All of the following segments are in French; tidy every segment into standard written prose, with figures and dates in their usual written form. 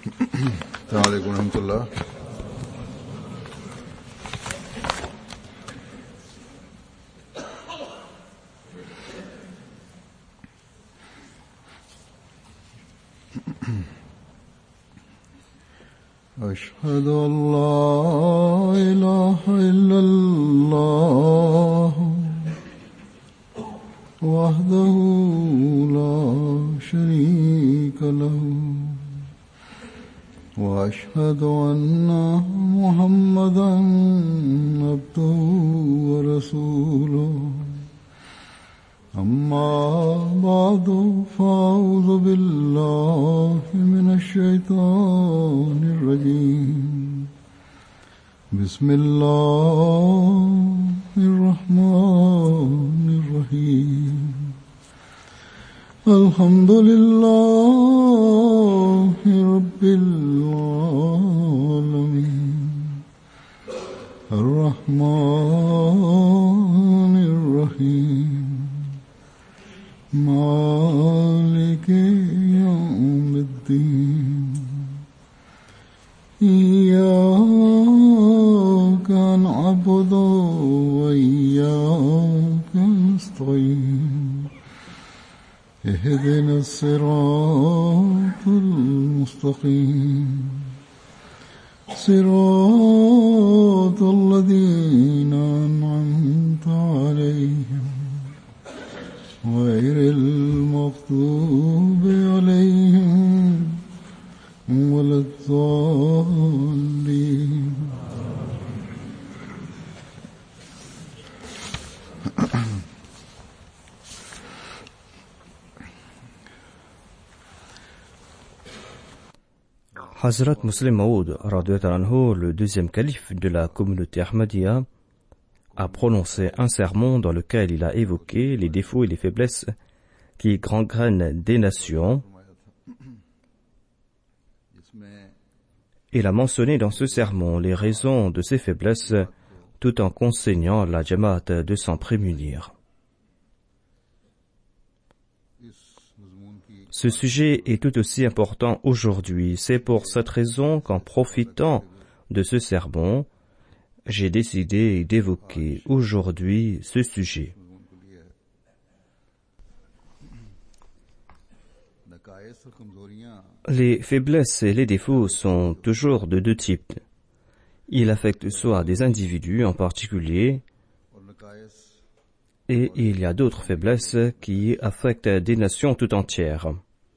السلام عليكم ورحمة الله. أشهد أن لا إله إلا الله وحده لا شريك له وأشهد أن محمدا عبده ورسوله أما بعد فأعوذ بالله من الشيطان الرجيم بسم الله الرحمن الرحيم الحمد لله رب العالمين الرحمن الرحيم مالك يوم الدين إياك نعبد وإياك نستعين اهدنا الصراط المستقيم صراط الذين أنعمت عليهم غير المغضوب عليهم ولا الضالين. Hazrat Muslim Maud, radiyallahu anhu, le deuxième calife de la communauté Ahmadiyya, a prononcé un sermon dans lequel il a évoqué les défauts et les faiblesses qui gangrènent des nations. Il a mentionné dans ce sermon les raisons de ces faiblesses tout en conseillant à la Jamaat de s'en prémunir. Ce sujet est tout aussi important aujourd'hui. C'est pour cette raison qu'en profitant de ce sermon, j'ai décidé d'évoquer aujourd'hui ce sujet. Les faiblesses et les défauts sont toujours de deux types. Ils affectent soit des individus en particulier, et il y a d'autres faiblesses qui affectent des nations tout entières.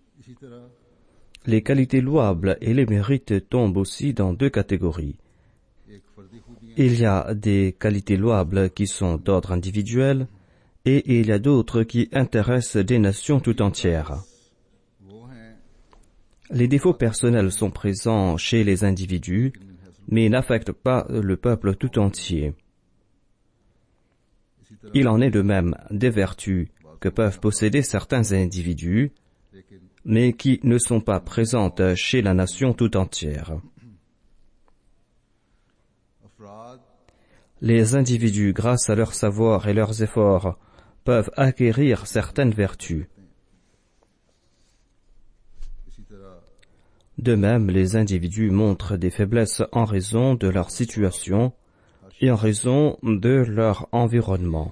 Les qualités louables et les mérites tombent aussi dans deux catégories. Il y a des qualités louables qui sont d'ordre individuel et il y a d'autres qui intéressent des nations tout entières. Les défauts personnels sont présents chez les individus, mais n'affectent pas le peuple tout entier. Il en est de même des vertus que peuvent posséder certains individus, mais qui ne sont pas présentes chez la nation tout entière. Les individus, grâce à leur savoir et leurs efforts, peuvent acquérir certaines vertus. De même, les individus montrent des faiblesses en raison de leur situation et en raison de leur environnement.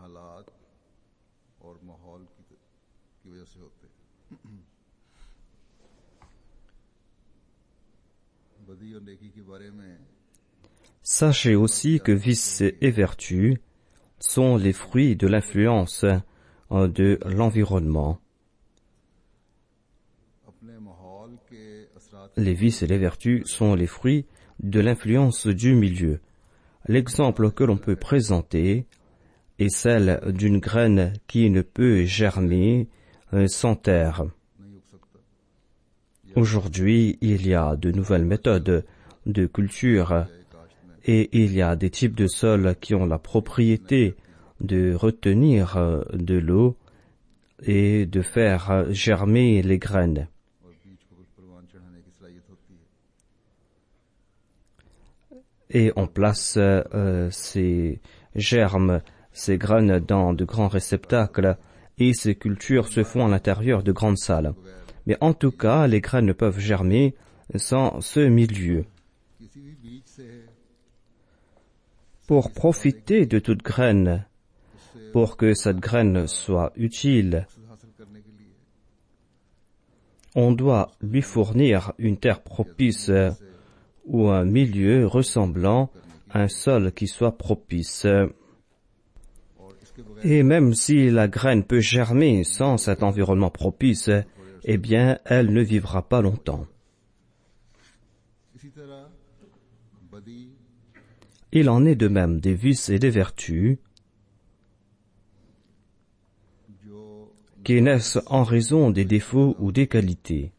Sachez aussi que vices et vertus sont les fruits de l'influence de l'environnement. Les vices et les vertus sont les fruits de l'influence du milieu. L'exemple que l'on peut présenter est celle d'une graine qui ne peut germer sans terre. Aujourd'hui, il y a de nouvelles méthodes de culture et il y a des types de sols qui ont la propriété de retenir de l'eau et de faire germer les graines. Et on place ces germes, ces graines dans de grands réceptacles et ces cultures se font à l'intérieur de grandes salles. Mais en tout cas, les graines peuvent germer sans ce milieu. Pour profiter de toute graine, pour que cette graine soit utile, on doit lui fournir une terre propice ou un milieu ressemblant à un sol qui soit propice. Et même si la graine peut germer sans cet environnement propice, eh bien, elle ne vivra pas longtemps. Il en est de même des vices et des vertus qui naissent en raison des défauts ou des qualités.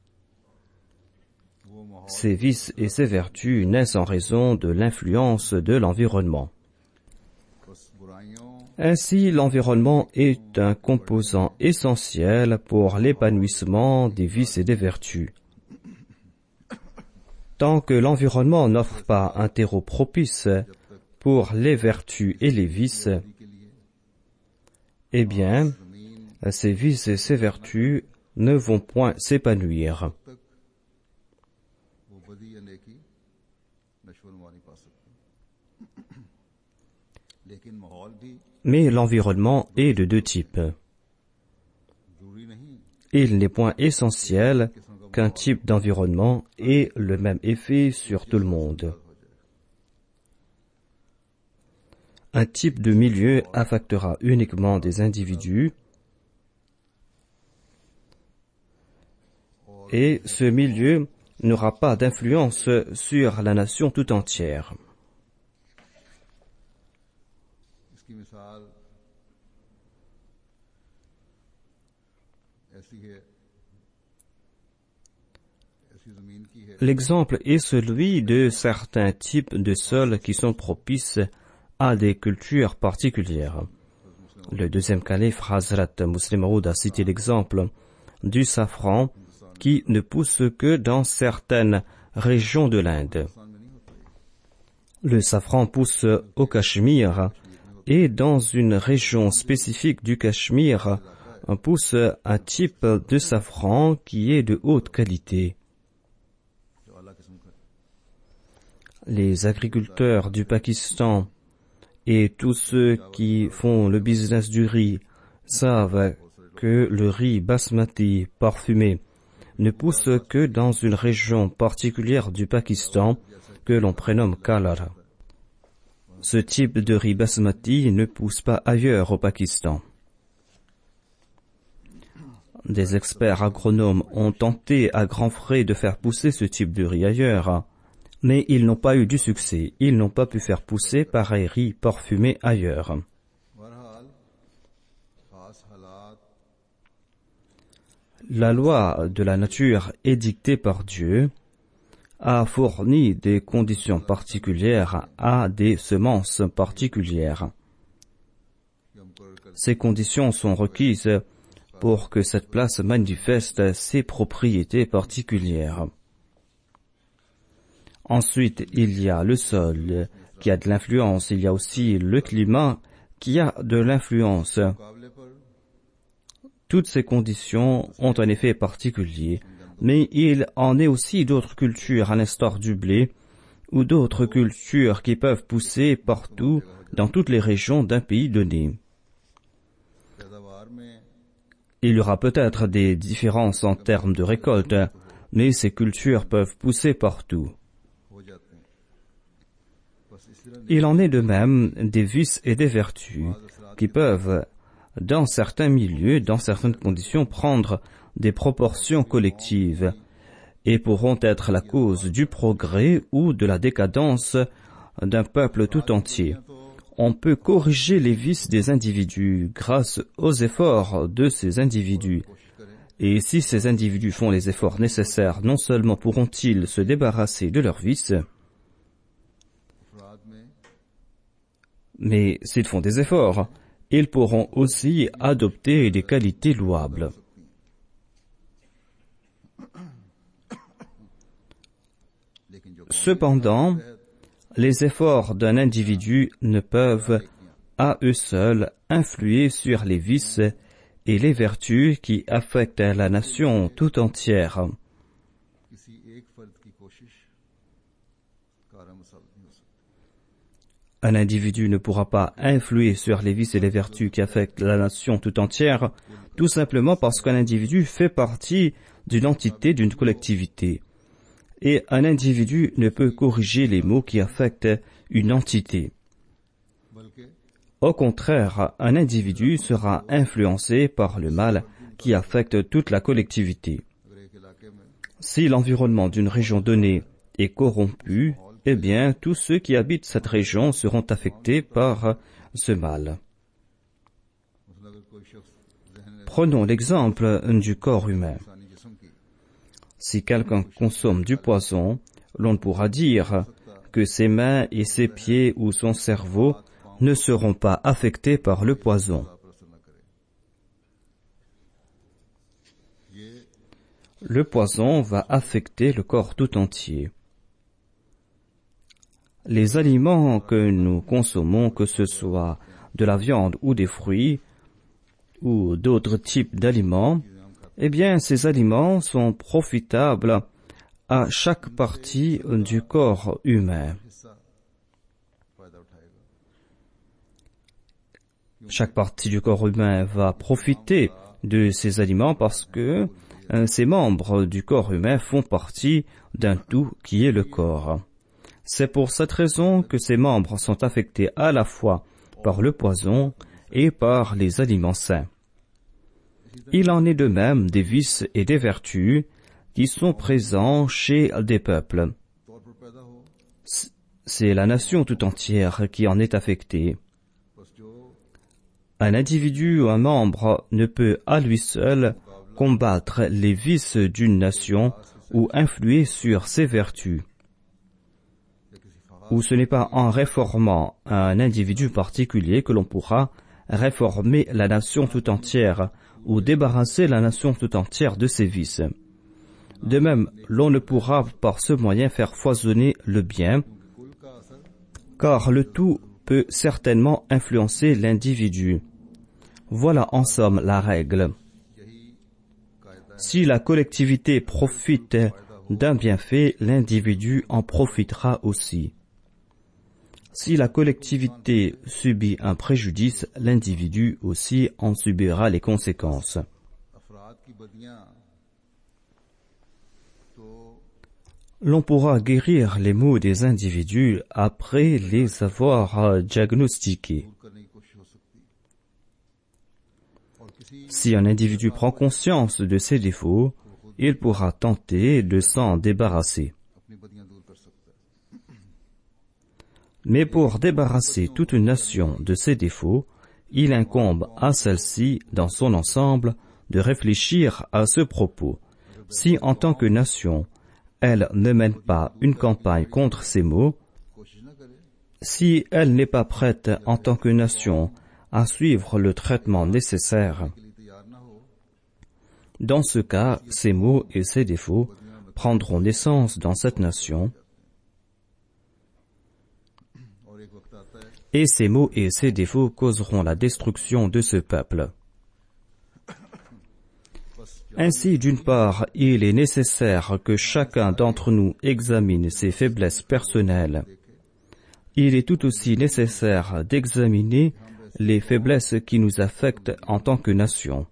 Ces vices et ces vertus naissent en raison de l'influence de l'environnement. Ainsi, l'environnement est un composant essentiel pour l'épanouissement des vices et des vertus. Tant que l'environnement n'offre pas un terreau propice pour les vertus et les vices, eh bien, ces vices et ces vertus ne vont point s'épanouir. Mais l'environnement est de deux types. Il n'est point essentiel qu'un type d'environnement ait le même effet sur tout le monde. Un type de milieu affectera uniquement des individus et ce milieu n'aura pas d'influence sur la nation tout entière. L'exemple est celui de certains types de sols qui sont propices à des cultures particulières. Le deuxième calife, Hazrat Muslim Maud, a cité l'exemple du safran qui ne pousse que dans certaines régions de l'Inde. Le safran pousse au Cachemire et dans une région spécifique du Cachemire pousse un type de safran qui est de haute qualité. Les agriculteurs du Pakistan et tous ceux qui font le business du riz savent que le riz basmati parfumé ne pousse que dans une région particulière du Pakistan que l'on prénomme Kalar. Ce type de riz basmati ne pousse pas ailleurs au Pakistan. Des experts agronomes ont tenté à grands frais de faire pousser ce type de riz ailleurs, mais ils n'ont pas eu du succès. Ils n'ont pas pu faire pousser pareil riz parfumé ailleurs. La loi de la nature édictée par Dieu a fourni des conditions particulières à des semences particulières. Ces conditions sont requises pour que cette place manifeste ses propriétés particulières. Ensuite, il y a le sol qui a de l'influence, il y a aussi le climat qui a de l'influence. Toutes ces conditions ont un effet particulier, mais il en est aussi d'autres cultures, à l'instar du blé, ou d'autres cultures qui peuvent pousser partout, dans toutes les régions d'un pays donné. Il y aura peut-être des différences en termes de récolte, mais ces cultures peuvent pousser partout. Il en est de même des vices et des vertus qui peuvent, dans certains milieux, dans certaines conditions, prendre des proportions collectives et pourront être la cause du progrès ou de la décadence d'un peuple tout entier. On peut corriger les vices des individus grâce aux efforts de ces individus. Et si ces individus font les efforts nécessaires, non seulement pourront-ils se débarrasser de leurs vices, mais s'ils font des efforts, ils pourront aussi adopter des qualités louables. Cependant, les efforts d'un individu ne peuvent, à eux seuls, influer sur les vices et les vertus qui affectent la nation tout entière. Un individu ne pourra pas influer sur les vices et les vertus qui affectent la nation tout entière, tout simplement parce qu'un individu fait partie d'une entité, d'une collectivité. Et un individu ne peut corriger les maux qui affectent une entité. Au contraire, un individu sera influencé par le mal qui affecte toute la collectivité. Si l'environnement d'une région donnée est corrompu, eh bien, tous ceux qui habitent cette région seront affectés par ce mal. Prenons l'exemple du corps humain. Si quelqu'un consomme du poison, l'on ne pourra dire que ses mains et ses pieds ou son cerveau ne seront pas affectés par le poison. Le poison va affecter le corps tout entier. Les aliments que nous consommons, que ce soit de la viande ou des fruits ou d'autres types d'aliments, eh bien, ces aliments sont profitables à chaque partie du corps humain. Chaque partie du corps humain va profiter de ces aliments parce que ces membres du corps humain font partie d'un tout qui est le corps. C'est pour cette raison que ces membres sont affectés à la fois par le poison et par les aliments sains. Il en est de même des vices et des vertus qui sont présents chez des peuples. C'est la nation tout entière qui en est affectée. Un individu ou un membre ne peut à lui seul combattre les vices d'une nation ou influer sur ses vertus. Ou ce n'est pas en réformant un individu particulier que l'on pourra réformer la nation tout entière ou débarrasser la nation tout entière de ses vices. De même, l'on ne pourra par ce moyen faire foisonner le bien, car le tout peut certainement influencer l'individu. Voilà en somme la règle. Si la collectivité profite d'un bienfait, l'individu en profitera aussi. Si la collectivité subit un préjudice, l'individu aussi en subira les conséquences. L'on pourra guérir les maux des individus après les avoir diagnostiqués. Si un individu prend conscience de ses défauts, il pourra tenter de s'en débarrasser. Mais pour débarrasser toute une nation de ses défauts, il incombe à celle-ci, dans son ensemble, de réfléchir à ce propos. Si, en tant que nation, elle ne mène pas une campagne contre ces maux, si elle n'est pas prête, en tant que nation, à suivre le traitement nécessaire, dans ce cas, ces maux et ces défauts prendront naissance dans cette nation, et ces maux et ces défauts causeront la destruction de ce peuple. Ainsi, d'une part, il est nécessaire que chacun d'entre nous examine ses faiblesses personnelles. Il est tout aussi nécessaire d'examiner les faiblesses qui nous affectent en tant que nation.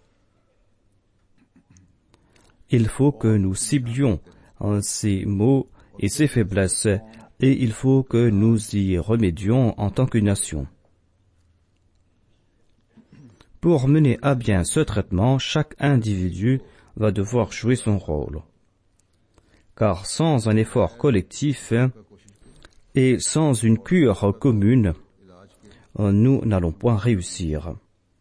Il faut que nous ciblions ces maux et ces faiblesses, et il faut que nous y remédions en tant que nation. Pour mener à bien ce traitement, chaque individu va devoir jouer son rôle. Car sans un effort collectif et sans une cure commune, nous n'allons point réussir.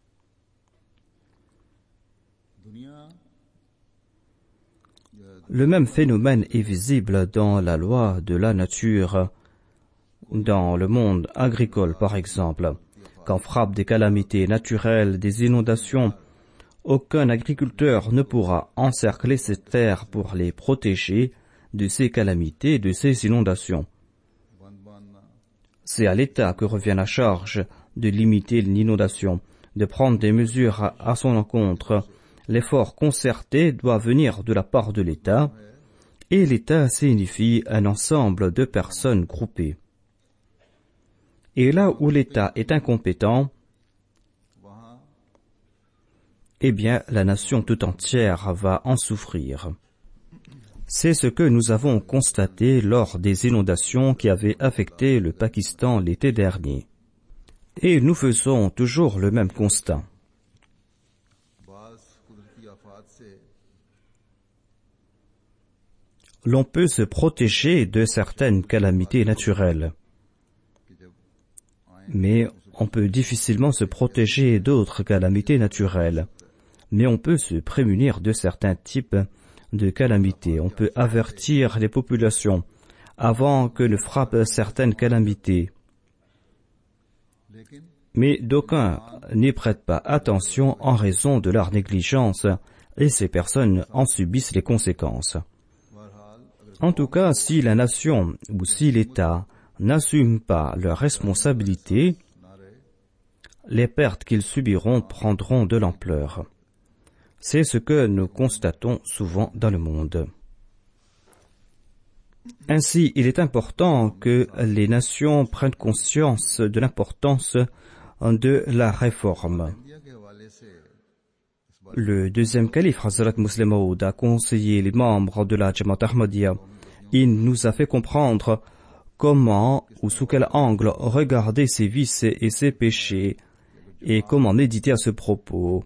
Le même phénomène est visible dans la loi de la nature, dans le monde agricole par exemple. Quand frappent des calamités naturelles, des inondations, aucun agriculteur ne pourra encercler ses terres pour les protéger de ces calamités, de ces inondations. C'est à l'État que revient la charge de limiter l'inondation, de prendre des mesures à son encontre. L'effort concerté doit venir de la part de l'État Et l'État signifie un ensemble de personnes groupées. Et là où l'État est incompétent, eh bien, la nation tout entière va en souffrir. C'est ce que nous avons constaté lors des inondations qui avaient affecté le Pakistan l'été dernier. Et nous faisons toujours le même constat. L'on peut se protéger de certaines calamités naturelles, mais on peut difficilement se protéger d'autres calamités naturelles. Mais on peut se prémunir de certains types de calamités. On peut avertir les populations avant que ne frappent certaines calamités. Mais d'aucuns n'y prêtent pas attention en raison de leur négligence et ces personnes en subissent les conséquences. En tout cas, si la nation ou si l'État n'assument pas leurs responsabilités, les pertes qu'ils subiront prendront de l'ampleur. C'est ce que nous constatons souvent dans le monde. Ainsi, il est important que les nations prennent conscience de l'importance de la réforme. Le deuxième calife, Hazrat Musleh Maud, a conseillé les membres de la Jamaat Ahmadiyya. Il nous a fait comprendre comment ou sous quel angle regarder ses vices et ses péchés et comment méditer à ce propos.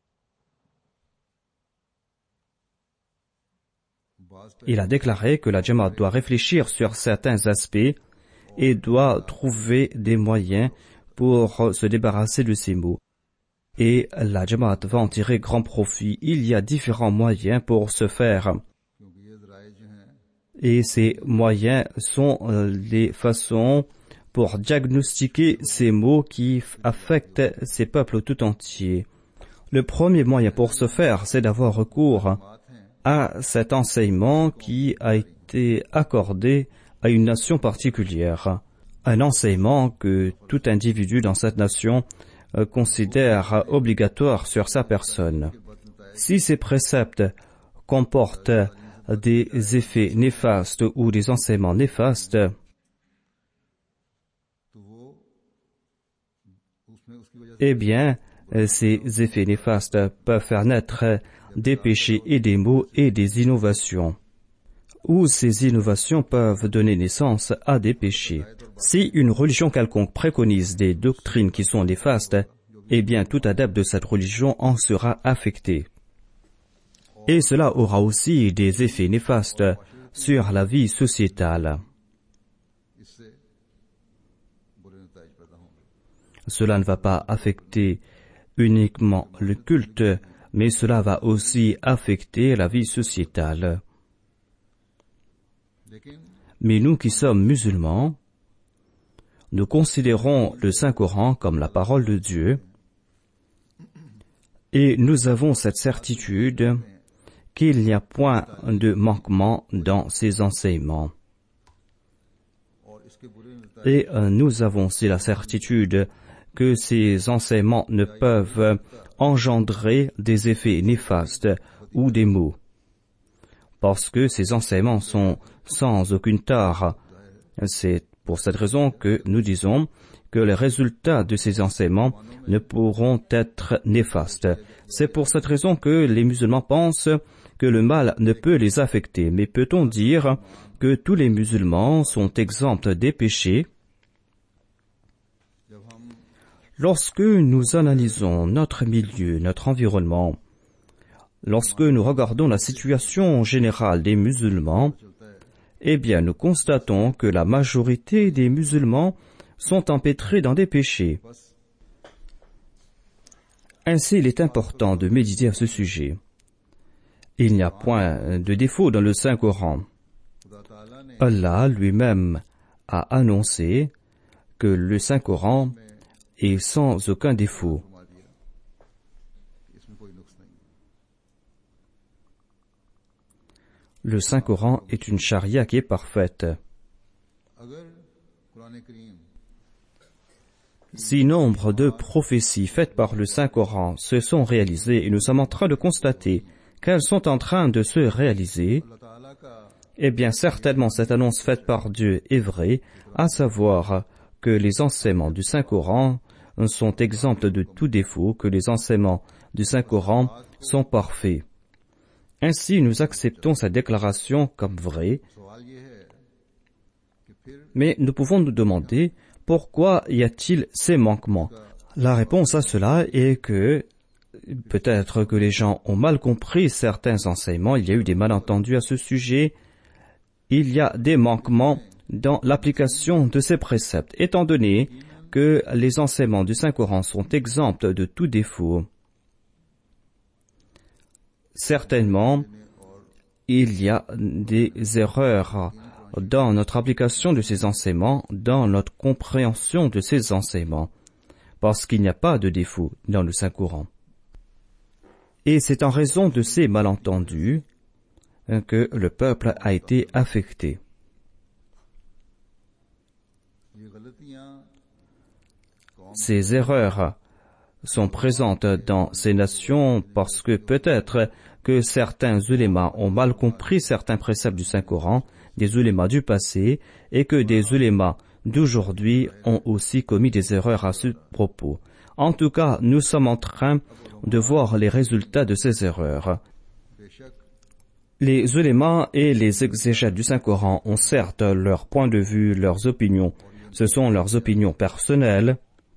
Il a déclaré que la Jamaat doit réfléchir sur certains aspects et doit trouver des moyens pour se débarrasser de ces maux. Et la Jamaat va en tirer grand profit. Il y a différents moyens pour ce faire. Et ces moyens sont les façons pour diagnostiquer ces maux qui affectent ces peuples tout entiers. Le premier moyen pour ce faire, c'est d'avoir recours à cet enseignement qui a été accordé à une nation particulière. Un enseignement que tout individu dans cette nation considère obligatoire sur sa personne. Si ces préceptes comportent des effets néfastes ou des enseignements néfastes, eh bien, ces effets néfastes peuvent faire naître des péchés et des maux et des innovations. Ou ces innovations peuvent donner naissance à des péchés. Si une religion quelconque préconise des doctrines qui sont néfastes, eh bien tout adepte de cette religion en sera affecté. Et cela aura aussi des effets néfastes sur la vie sociétale. Cela ne va pas affecter uniquement le culte, mais cela va aussi affecter la vie sociétale. Mais nous qui sommes musulmans, nous considérons le Saint-Coran comme la parole de Dieu et nous avons cette certitude qu'il n'y a point de manquement dans ces enseignements. Et nous avons aussi la certitude que ces enseignements ne peuvent engendrer des effets néfastes ou des maux, parce que ces enseignements sont sans aucune tare. C'est pour cette raison que nous disons que les résultats de ces enseignements ne pourront être néfastes. C'est pour cette raison que les musulmans pensent que le mal ne peut les affecter. Mais peut-on dire que tous les musulmans sont exempts des péchés? Lorsque nous analysons notre milieu, notre environnement, lorsque nous regardons la situation générale des musulmans, eh bien nous constatons que la majorité des musulmans sont empêtrés dans des péchés. Ainsi, il est important de méditer à ce sujet. Il n'y a point de défaut dans le Saint-Coran. Allah lui-même a annoncé que le Saint-Coran est sans aucun défaut. Le Saint-Coran est une charia qui est parfaite. Si nombre de prophéties faites par le Saint-Coran se sont réalisées et nous sommes en train de constater qu'elles sont en train de se réaliser, Eh bien, certainement, cette annonce faite par Dieu est vraie, à savoir que les enseignements du Saint-Coran sont exempts de tout défaut, que les enseignements du Saint-Coran sont parfaits. Ainsi, nous acceptons cette déclaration comme vraie, mais nous pouvons nous demander pourquoi y a-t-il ces manquements. La réponse à cela est que peut-être que les gens ont mal compris certains enseignements, il y a eu des malentendus à ce sujet, il y a des manquements dans l'application de ces préceptes, étant donné que les enseignements du Saint-Coran sont exempts de tout défaut. Certainement, il y a des erreurs dans notre application de ces enseignements, dans notre compréhension de ces enseignements, parce qu'il n'y a pas de défaut dans le Saint-Coran. Et c'est en raison de ces malentendus que le peuple a été affecté. Ces erreurs sont présentes dans ces nations parce que peut-être que certains ulémas ont mal compris certains préceptes du Saint-Coran, des ulémas du passé, et que des ulémas d'aujourd'hui ont aussi commis des erreurs à ce propos. En tout cas, nous sommes en train de voir les résultats de ces erreurs. Les ulémas et les exégètes du Saint-Coran ont certes leur point de vue, leurs opinions. Ce sont leurs opinions personnelles.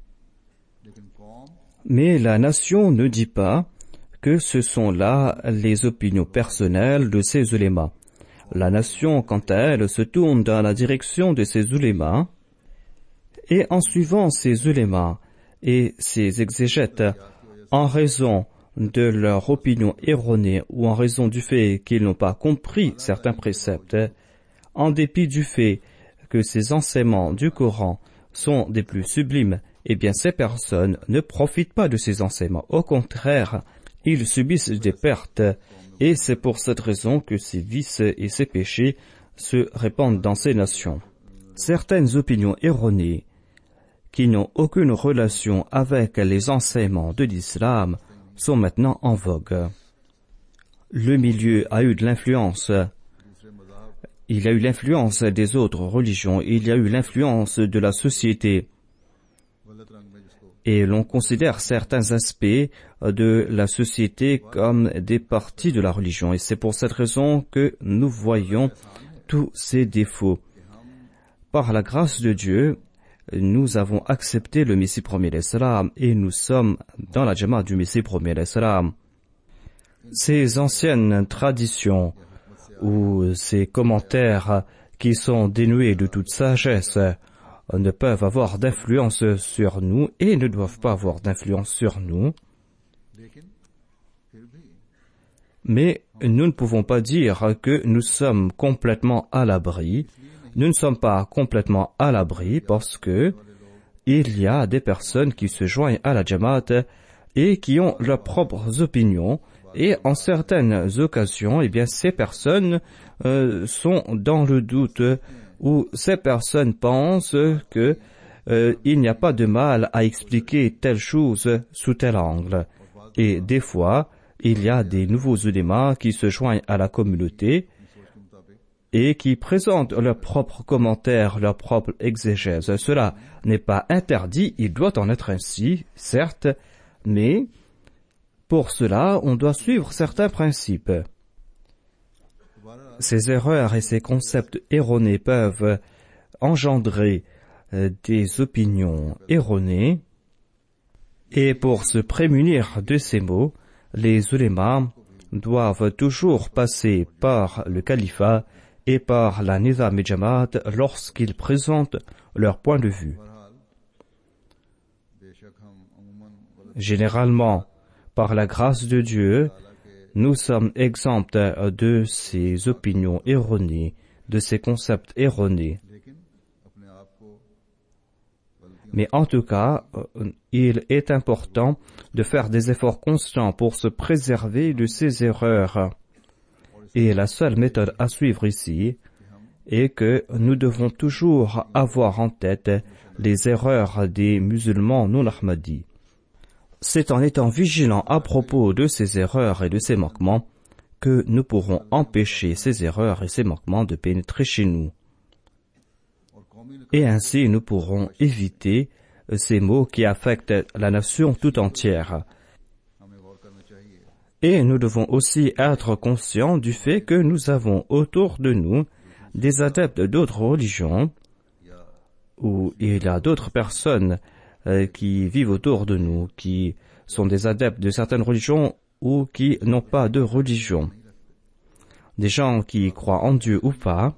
Mais la nation ne dit pas que ce sont là les opinions personnelles de ces ulémas. La nation, quant à elle, se tourne dans la direction de ces ulémas, et en suivant ces ulémas et ces exégètes, en raison de leur opinion erronée ou en raison du fait qu'ils n'ont pas compris certains préceptes, en dépit du fait que ces enseignements du Coran sont des plus sublimes, eh bien ces personnes ne profitent pas de ces enseignements. Au contraire, ils subissent des pertes, et c'est pour cette raison que ces vices et ces péchés se répandent dans ces nations. Certaines opinions erronées, qui n'ont aucune relation avec les enseignements de l'islam, sont maintenant en vogue. Le milieu a eu de l'influence. Il y a eu l'influence des autres religions, il y a eu l'influence de la société. Et l'on considère certains aspects de la société comme des parties de la religion. Et c'est pour cette raison que nous voyons tous ces défauts. Par la grâce de Dieu, nous avons accepté le Messie premier l'Islam et nous sommes dans la Jamaat du Messie premier l'Islam. Ces anciennes traditions ou ces commentaires qui sont dénués de toute sagesse ne peuvent avoir d'influence sur nous et ne doivent pas avoir d'influence sur nous. Mais nous ne pouvons pas dire que nous sommes complètement à l'abri. Nous ne sommes pas complètement à l'abri parce que il y a des personnes qui se joignent à la Jamaat et qui ont leurs propres opinions. Et en certaines occasions, eh bien, ces personnes sont dans le doute ou ces personnes pensent que il n'y a pas de mal à expliquer telle chose sous tel angle. Et des fois, il y a des nouveaux ulémas qui se joignent à la communauté et qui présentent leurs propres commentaires, leurs propres exégèses. Cela n'est pas interdit, il doit en être ainsi, certes, mais pour cela, on doit suivre certains principes. Ces erreurs et ces concepts erronés peuvent engendrer des opinions erronées, et pour se prémunir de ces maux, les ulémas doivent toujours passer par le califat et par la Nizam et Jamaat lorsqu'ils présentent leur point de vue. Généralement, par la grâce de Dieu, nous sommes exempts de ces opinions erronées, de ces concepts erronés. Mais en tout cas, il est important de faire des efforts constants pour se préserver de ces erreurs. Et la seule méthode à suivre ici est que nous devons toujours avoir en tête les erreurs des musulmans non ahmadis. C'est en étant vigilants à propos de ces erreurs et de ces manquements que nous pourrons empêcher ces erreurs et ces manquements de pénétrer chez nous. Et ainsi nous pourrons éviter ces maux qui affectent la nation tout entière. Et nous devons aussi être conscients du fait que nous avons autour de nous des adeptes d'autres religions, ou il y a d'autres personnes qui vivent autour de nous, qui sont des adeptes de certaines religions ou qui n'ont pas de religion. Des gens qui croient en Dieu ou pas,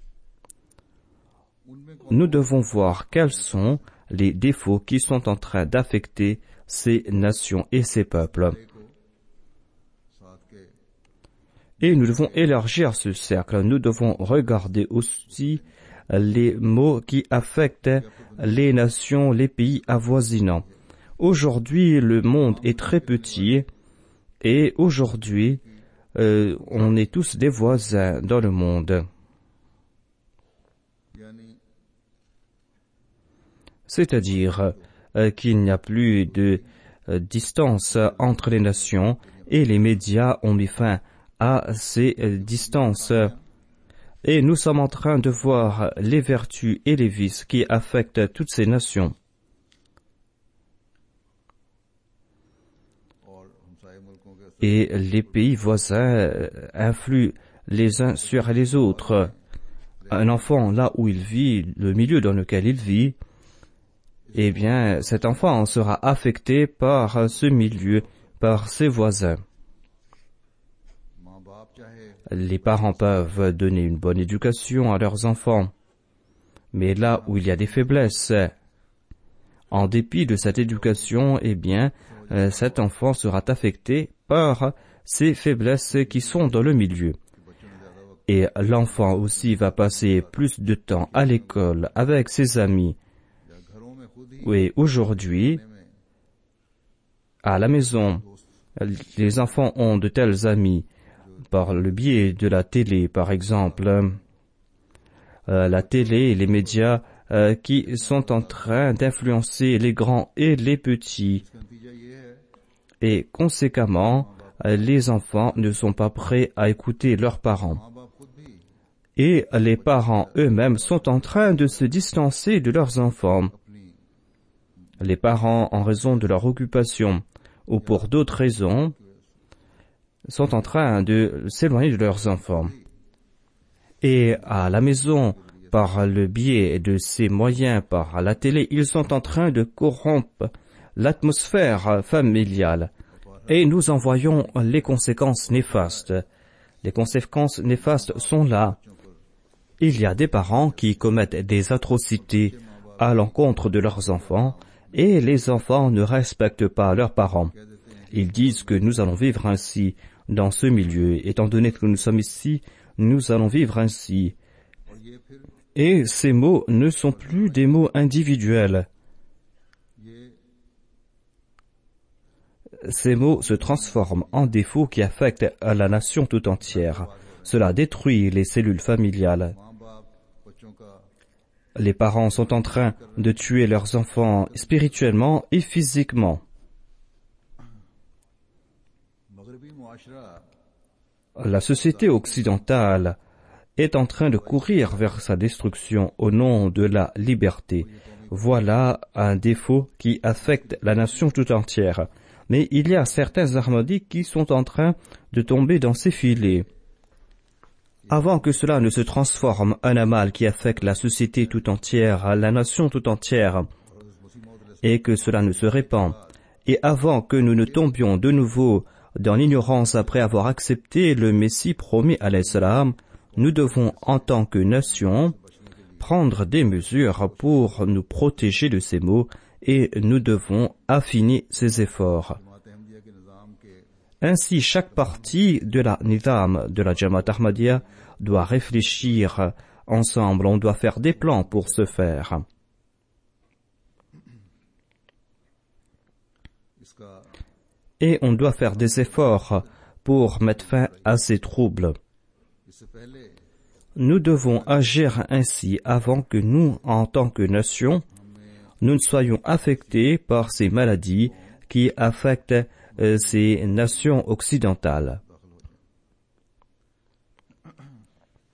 nous devons voir quels sont les défauts qui sont en train d'affecter ces nations et ces peuples. Et nous devons élargir ce cercle. Nous devons regarder aussi les maux qui affectent les nations, les pays avoisinants. Aujourd'hui, le monde est très petit et aujourd'hui, on est tous des voisins dans le monde. C'est-à-dire qu'il n'y a plus de distance entre les nations et les médias ont mis fin à ces distances. Et nous sommes en train de voir les vertus et les vices qui affectent toutes ces nations. Et les pays voisins influent les uns sur les autres. Un enfant, là où il vit, le milieu dans lequel il vit, eh bien, cet enfant sera affecté par ce milieu, par ses voisins. Les parents peuvent donner une bonne éducation à leurs enfants, mais là où il y a des faiblesses, en dépit de cette éducation, eh bien, cet enfant sera affecté par ces faiblesses qui sont dans le milieu. Et l'enfant aussi va passer plus de temps à l'école avec ses amis. Oui, aujourd'hui, à la maison, les enfants ont de tels amis par le biais de la télé, par exemple. La télé et les médias qui sont en train d'influencer les grands et les petits. Et conséquemment, les enfants ne sont pas prêts à écouter leurs parents. Et les parents eux-mêmes sont en train de se distancer de leurs enfants. Les parents, en raison de leur occupation ou pour d'autres raisons, sont en train de s'éloigner de leurs enfants. Et à la maison, par le biais de ces moyens, par la télé, ils sont en train de corrompre l'atmosphère familiale. Et nous en voyons les conséquences néfastes. Les conséquences néfastes sont là. Il y a des parents qui commettent des atrocités à l'encontre de leurs enfants, et les enfants ne respectent pas leurs parents. Ils disent que nous allons vivre ainsi dans ce milieu. Étant donné que nous sommes ici, nous allons vivre ainsi. Et ces mots ne sont plus des mots individuels. Ces mots se transforment en défauts qui affectent la nation tout entière. Cela détruit les cellules familiales. Les parents sont en train de tuer leurs enfants spirituellement et physiquement. La société occidentale est en train de courir vers sa destruction au nom de la liberté. Voilà un défaut qui affecte la nation tout entière. Mais il y a certains Ahmadis qui sont en train de tomber dans ces filets. Avant que cela ne se transforme en un mal qui affecte la société tout entière, la nation tout entière, et que cela ne se répand, et avant que nous ne tombions de nouveau dans l'ignorance après avoir accepté le Messie promis alayhi salam, nous devons, en tant que nation, prendre des mesures pour nous protéger de ces maux et nous devons affiner ces efforts. Ainsi, chaque partie de la Nizam de la Jamaat Ahmadiyya doit réfléchir ensemble, on doit faire des plans pour ce faire. Et on doit faire des efforts pour mettre fin à ces troubles. Nous devons agir ainsi avant que nous, en tant que nation, nous ne soyons affectés par ces maladies qui affectent ces nations occidentales.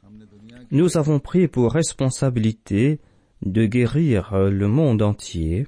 nous avons pris pour responsabilité de guérir le monde entier.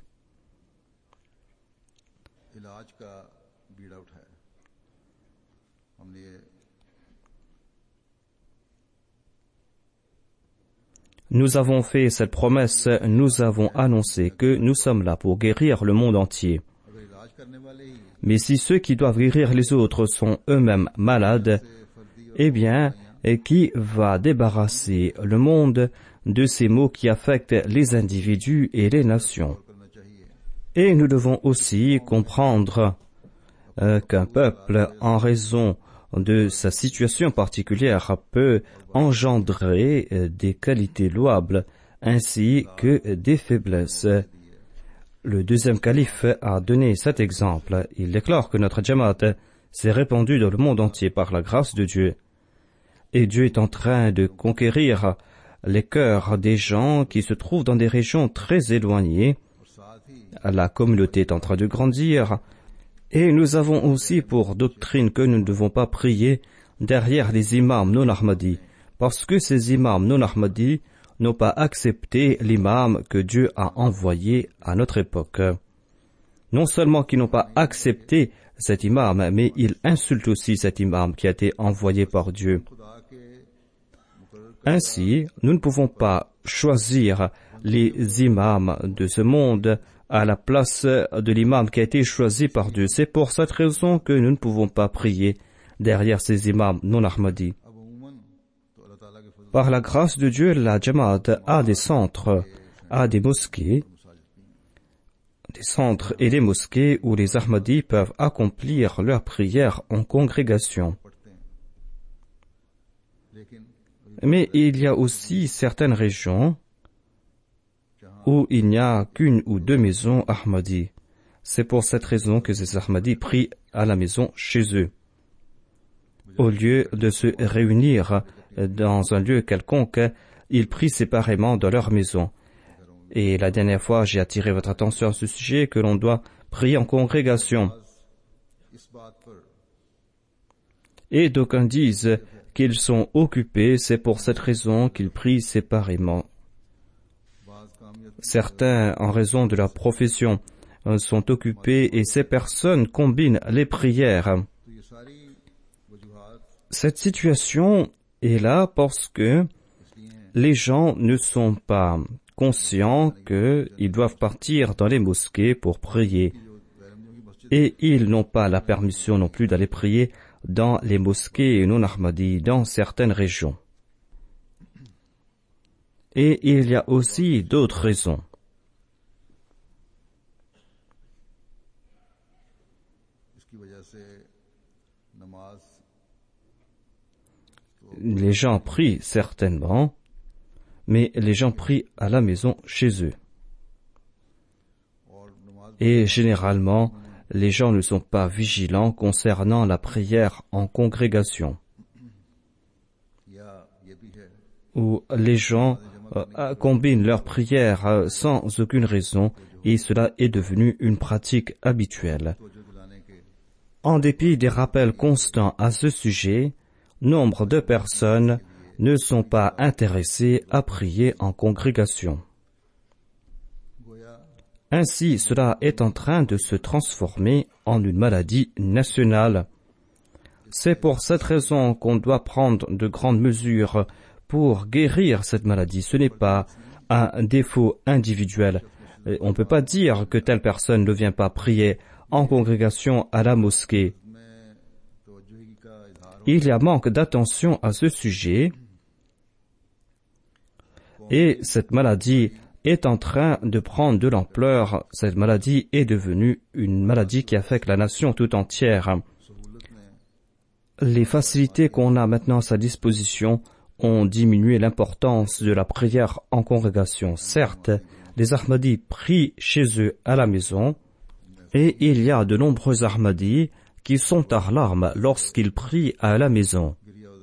Nous avons fait cette promesse, nous avons annoncé que nous sommes là pour guérir le monde entier. Mais si ceux qui doivent guérir les autres sont eux-mêmes malades, eh bien, qui va débarrasser le monde de ces maux qui affectent les individus et les nations? Et nous devons aussi comprendre qu'un peuple, en raison de sa situation particulière, peut engendrer des qualités louables ainsi que des faiblesses. Le deuxième calife a donné cet exemple. Il déclare que notre Jamaat s'est répandue dans le monde entier par la grâce de Dieu. Et Dieu est en train de conquérir les cœurs des gens qui se trouvent dans des régions très éloignées. La communauté est en train de grandir. Et nous avons aussi pour doctrine que nous ne devons pas prier derrière les imams non-Ahmadis, parce que ces imams non-Ahmadis n'ont pas accepté l'imam que Dieu a envoyé à notre époque. Non seulement qu'ils n'ont pas accepté cet imam, mais ils insultent aussi cet imam qui a été envoyé par Dieu. Ainsi, nous ne pouvons pas choisir les imams de ce monde à la place de l'imam qui a été choisi par Dieu. C'est pour cette raison que nous ne pouvons pas prier derrière ces imams non-Ahmadis. Par la grâce de Dieu, la Jamaat a des centres, a des mosquées, des centres et des mosquées où les Ahmadis peuvent accomplir leurs prières en congrégation. Mais il y a aussi certaines régions où il n'y a qu'une ou deux maisons Ahmadis. C'est pour cette raison que ces Ahmadis prient à la maison chez eux. Au lieu de se réunir dans un lieu quelconque, ils prient séparément dans leur maison. Et la dernière fois, j'ai attiré votre attention à ce sujet que l'on doit prier en congrégation. Et d'aucuns disent qu'ils sont occupés, c'est pour cette raison qu'ils prient séparément. Certains, en raison de leur profession, sont occupés et ces personnes combinent les prières. Cette situation est là parce que les gens ne sont pas conscients qu'ils doivent partir dans les mosquées pour prier. Et ils n'ont pas la permission non plus d'aller prier dans les mosquées non-Ahmadis dans certaines régions. Et il y a aussi d'autres raisons. Les gens prient certainement, mais les gens prient à la maison chez eux. Et généralement, les gens ne sont pas vigilants concernant la prière en congrégation. Où les gens combinent leurs prières sans aucune raison et cela est devenu une pratique habituelle. En dépit des rappels constants à ce sujet, nombre de personnes ne sont pas intéressées à prier en congrégation. Ainsi, cela est en train de se transformer en une maladie nationale. C'est pour cette raison qu'on doit prendre de grandes mesures pour guérir cette maladie. Ce n'est pas un défaut individuel. On ne peut pas dire que telle personne ne vient pas prier en congrégation à la mosquée. Il y a manque d'attention à ce sujet et cette maladie est en train de prendre de l'ampleur. Cette maladie est devenue une maladie qui affecte la nation tout entière. Les facilités qu'on a maintenant à sa disposition ont diminué l'importance de la prière en congrégation. Certes, les Ahmadis prient chez eux à la maison et il y a de nombreux Ahmadis qui sont à larmes lorsqu'ils prient à la maison.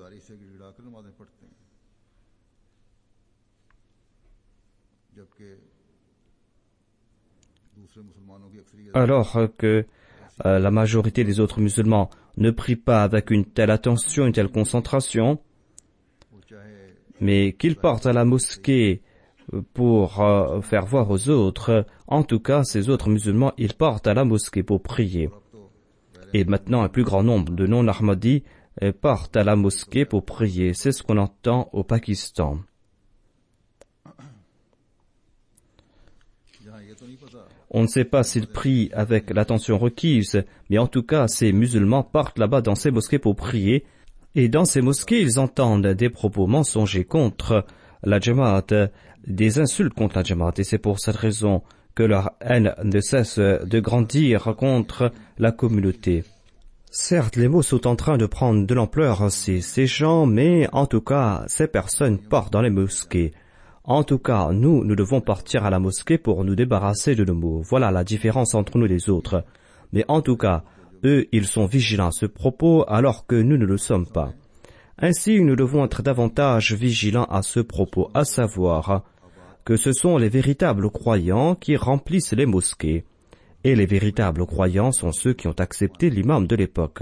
Alors que la majorité des autres musulmans ne prient pas avec une telle attention, une telle concentration, Mais qu'ils partent à la mosquée pour faire voir aux autres, en tout cas, ces autres musulmans, ils partent à la mosquée pour prier. Et maintenant, un plus grand nombre de non-Ahmadis partent à la mosquée pour prier. C'est ce qu'on entend au Pakistan. On ne sait pas s'ils prient avec l'attention requise, mais en tout cas, ces musulmans partent là-bas dans ces mosquées pour prier. Et dans ces mosquées, ils entendent des propos mensongers contre la Jamaat, des insultes contre la Jamaat. Et c'est pour cette raison que leur haine ne cesse de grandir contre la communauté. Certes, les mots sont en train de prendre de l'ampleur, ces gens, mais en tout cas, ces personnes partent dans les mosquées. En tout cas, nous devons partir à la mosquée pour nous débarrasser de nos mots. Voilà la différence entre nous et les autres. Mais en tout cas, eux, ils sont vigilants à ce propos, alors que nous ne le sommes pas. Ainsi, nous devons être davantage vigilants à ce propos, à savoir que ce sont les véritables croyants qui remplissent les mosquées. Et les véritables croyants sont ceux qui ont accepté l'imam de l'époque.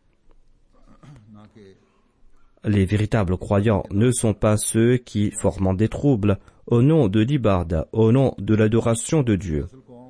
Les véritables croyants ne sont pas ceux qui, formant des troubles, au nom de l'ibada, au nom de l'adoration de Dieu.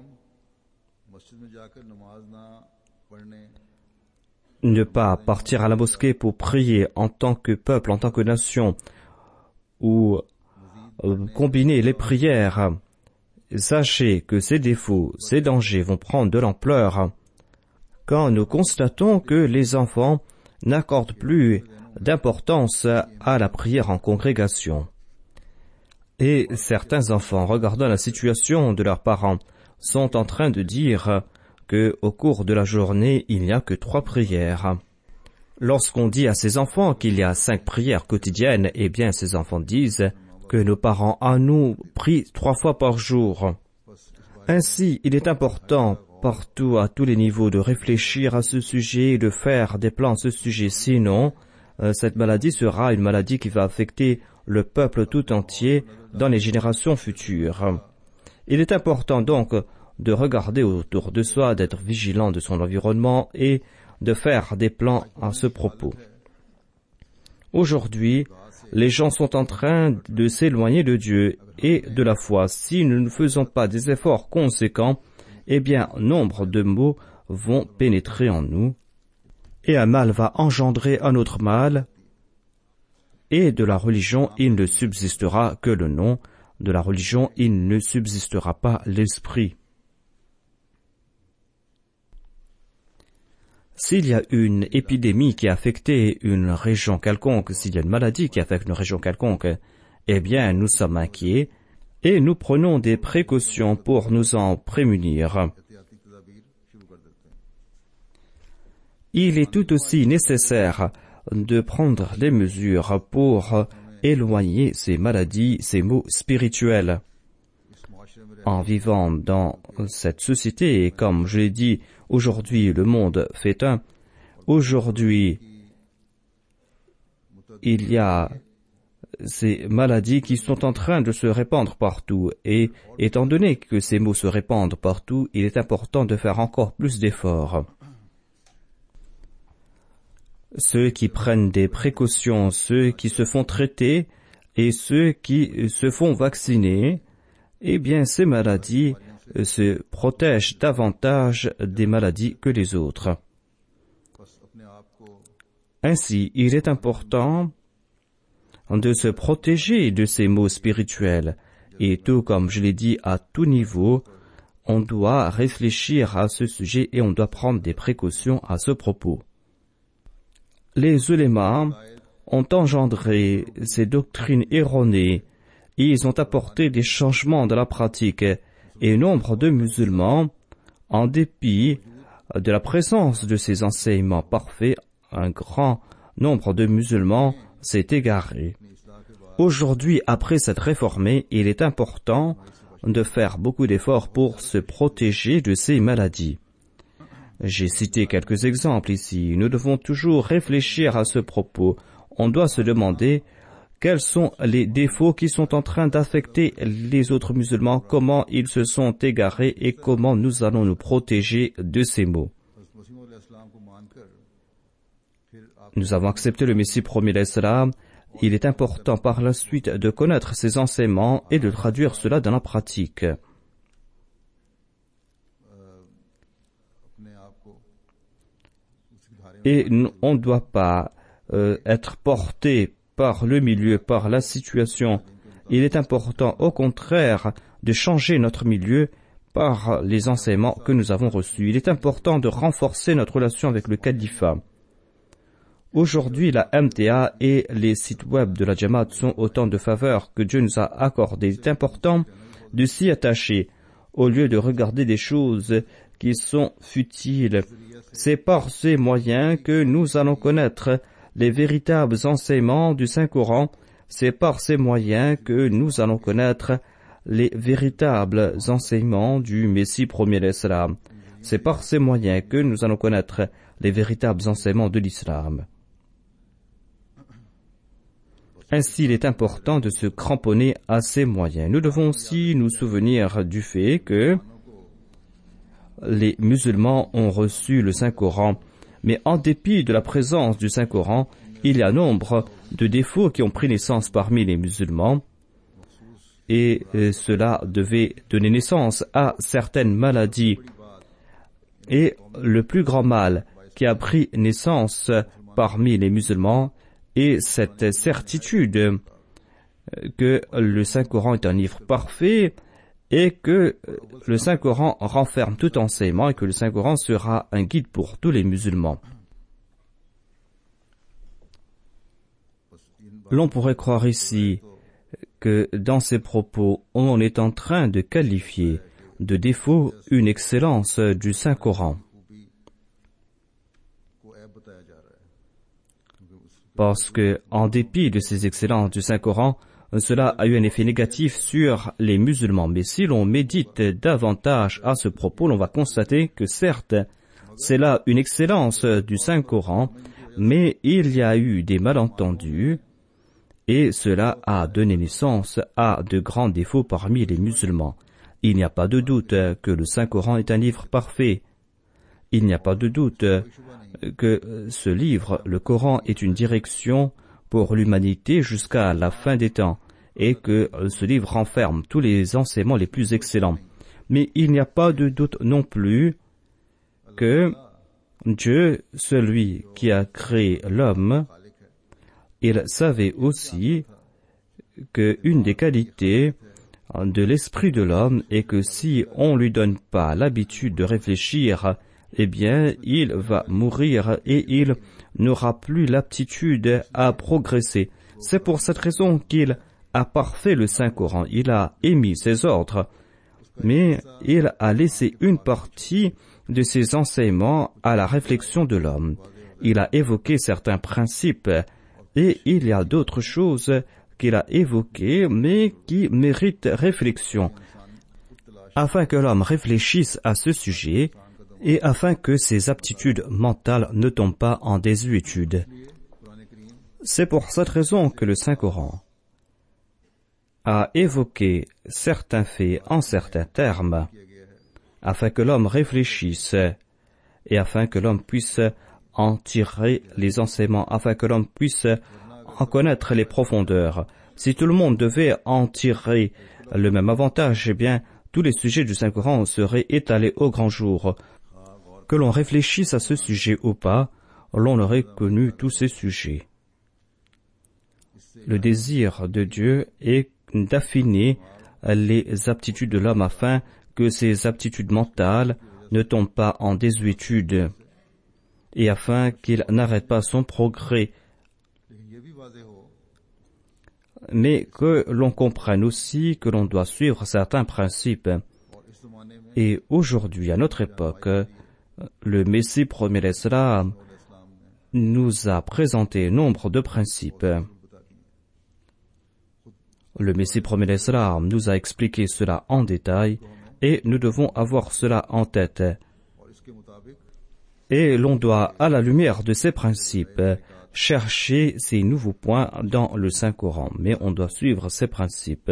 Ne pas partir à la mosquée pour prier en tant que peuple, en tant que nation, ou combiner les prières. Sachez que ces défauts, ces dangers vont prendre de l'ampleur quand nous constatons que les enfants n'accordent plus d'importance à la prière en congrégation. Et certains enfants, regardant la situation de leurs parents, sont en train de dire que, au cours de la journée, il n'y a que 3 prières. Lorsqu'on dit à ces enfants qu'il y a 5 prières quotidiennes, eh bien ces enfants disent que nos parents à nous prient 3 fois par jour. Ainsi, il est important partout, à tous les niveaux, de réfléchir à ce sujet et de faire des plans à ce sujet. Sinon, cette maladie sera une maladie qui va affecter le peuple tout entier dans les générations futures. Il est important donc de regarder autour de soi, d'être vigilant de son environnement et de faire des plans à ce propos. Aujourd'hui, les gens sont en train de s'éloigner de Dieu et de la foi. Si nous ne faisons pas des efforts conséquents, eh bien, nombre de maux vont pénétrer en nous et un mal va engendrer un autre mal, et de la religion, il ne subsistera que le nom, de la religion, il ne subsistera pas l'esprit. S'il y a une épidémie qui a affecté une région quelconque, s'il y a une maladie qui affecte une région quelconque, eh bien, nous sommes inquiets et nous prenons des précautions pour nous en prémunir. Il est tout aussi nécessaire de prendre des mesures pour éloigner ces maladies, ces maux spirituels. En vivant dans cette société, et comme je l'ai dit, aujourd'hui le monde fait un. Aujourd'hui, il y a ces maladies qui sont en train de se répandre partout. Et étant donné que ces maux se répandent partout, il est important de faire encore plus d'efforts. Ceux qui prennent des précautions, ceux qui se font traiter et ceux qui se font vacciner, eh bien ces maladies se protègent davantage des maladies que les autres. Ainsi, il est important de se protéger de ces maux spirituels. Et tout comme je l'ai dit, à tout niveau, on doit réfléchir à ce sujet et on doit prendre des précautions à ce propos. Les ulémas ont engendré ces doctrines erronées et ils ont apporté des changements dans la pratique. Et nombre de musulmans, en dépit de la présence de ces enseignements parfaits, un grand nombre de musulmans s'est égaré. Aujourd'hui, après s'être réformé, il est important de faire beaucoup d'efforts pour se protéger de ces maladies. J'ai cité quelques exemples ici. Nous devons toujours réfléchir à ce propos. On doit se demander quels sont les défauts qui sont en train d'affecter les autres musulmans, comment ils se sont égarés et comment nous allons nous protéger de ces maux. Nous avons accepté le Messie promis d'Islam, il est important par la suite de connaître ces enseignements et de traduire cela dans la pratique. Et on ne doit pas être porté par le milieu, par la situation. Il est important, au contraire, de changer notre milieu par les enseignements que nous avons reçus. Il est important de renforcer notre relation avec le califat. Aujourd'hui, la MTA et les sites web de la Jamaat sont autant de faveurs que Dieu nous a accordées. Il est important de s'y attacher au lieu de regarder des choses qui sont futiles. C'est par ces moyens que nous allons connaître les véritables enseignements du Saint-Coran. C'est par ces moyens que nous allons connaître les véritables enseignements du Messie premier l'Islam. C'est par ces moyens que nous allons connaître les véritables enseignements de l'Islam. Ainsi, il est important de se cramponner à ces moyens. Nous devons aussi nous souvenir du fait que les musulmans ont reçu le Saint-Coran, mais en dépit de la présence du Saint-Coran, il y a nombre de défauts qui ont pris naissance parmi les musulmans, et cela devait donner naissance à certaines maladies. Et le plus grand mal qui a pris naissance parmi les musulmans est cette certitude que le Saint-Coran est un livre parfait et que le Saint-Coran renferme tout enseignement et que le Saint-Coran sera un guide pour tous les musulmans. L'on pourrait croire ici que dans ces propos, on est en train de qualifier de défaut une excellence du Saint-Coran. Parce que, en dépit de ces excellences du Saint-Coran, cela a eu un effet négatif sur les musulmans. Mais si l'on médite davantage à ce propos, l'on va constater que certes, c'est là une excellence du Saint-Coran, mais il y a eu des malentendus, et cela a donné naissance à de grands défauts parmi les musulmans. Il n'y a pas de doute que le Saint-Coran est un livre parfait. Il n'y a pas de doute que ce livre, le Coran, est une direction pour l'humanité jusqu'à la fin des temps, et que ce livre renferme tous les enseignements les plus excellents. Mais il n'y a pas de doute non plus que Dieu, celui qui a créé l'homme, il savait aussi qu'une des qualités de l'esprit de l'homme est que si on ne lui donne pas l'habitude de réfléchir, eh bien, il va mourir et il n'aura plus l'aptitude à progresser. C'est pour cette raison qu'il a parfait le Saint-Coran. Il a émis ses ordres, mais il a laissé une partie de ses enseignements à la réflexion de l'homme. Il a évoqué certains principes et il y a d'autres choses qu'il a évoquées, mais qui méritent réflexion, afin que l'homme réfléchisse à ce sujet et afin que ses aptitudes mentales ne tombent pas en désuétude. C'est pour cette raison que le Saint-Coran a évoqué certains faits en certains termes, afin que l'homme réfléchisse et afin que l'homme puisse en tirer les enseignements, afin que l'homme puisse en connaître les profondeurs. Si tout le monde devait en tirer le même avantage, eh bien, tous les sujets du Saint-Coran seraient étalés au grand jour. Que l'on réfléchisse à ce sujet ou pas, l'on aurait connu tous ces sujets. Le désir de Dieu est d'affiner les aptitudes de l'homme afin que ses aptitudes mentales ne tombent pas en désuétude et afin qu'il n'arrête pas son progrès. Mais que l'on comprenne aussi que l'on doit suivre certains principes. Et aujourd'hui, à notre époque, le Messie premier l'Islam nous a présenté nombre de principes. Le Messie premier l'Islam nous a expliqué cela en détail et nous devons avoir cela en tête. Et l'on doit, à la lumière de ces principes, chercher ces nouveaux points dans le Saint-Coran. Mais on doit suivre ces principes.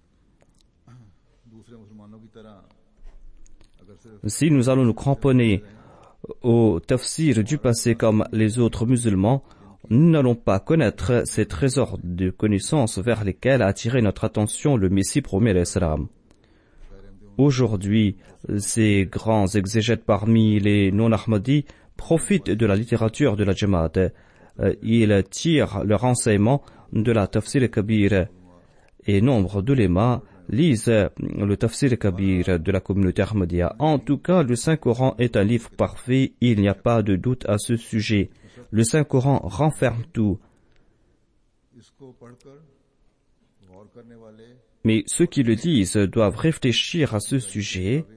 Si nous allons nous cramponner au tafsir du passé comme les autres musulmans, nous n'allons pas connaître ces trésors de connaissances vers lesquels a attiré notre attention le Messie promis alayhi salam. Aujourd'hui, ces grands exégètes parmi les non-Ahmadis profitent de la littérature de la Jamaat. Ils tirent leur enseignement de la Tafsir Kabir et nombre d'ulémas lisent le Tafsir Kabir de la communauté Ahmadiyya. En tout cas, le Saint-Coran est un livre parfait, il n'y a pas de doute à ce sujet. Le Saint-Coran renferme tout. Mais ceux qui le lisent doivent réfléchir à ce sujet,